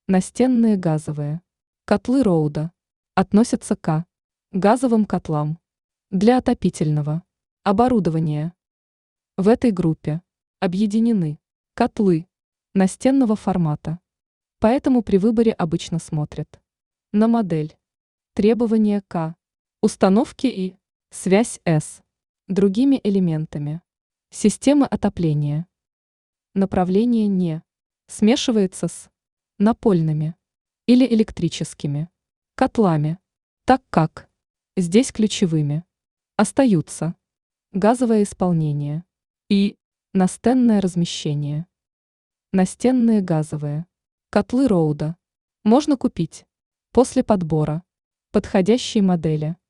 Настенные газовые котлы Роуда относятся к газовым котлам для отопительного оборудования. В этой группе объединены котлы настенного формата. Поэтому при выборе обычно смотрят на модель, требования к установке и связь с другими элементами системы отопления. Направление не смешивается с напольными или электрическими котлами, так как здесь ключевыми остаются газовое исполнение и настенное размещение. Настенные газовые котлы Роуда можно купить после подбора подходящей модели.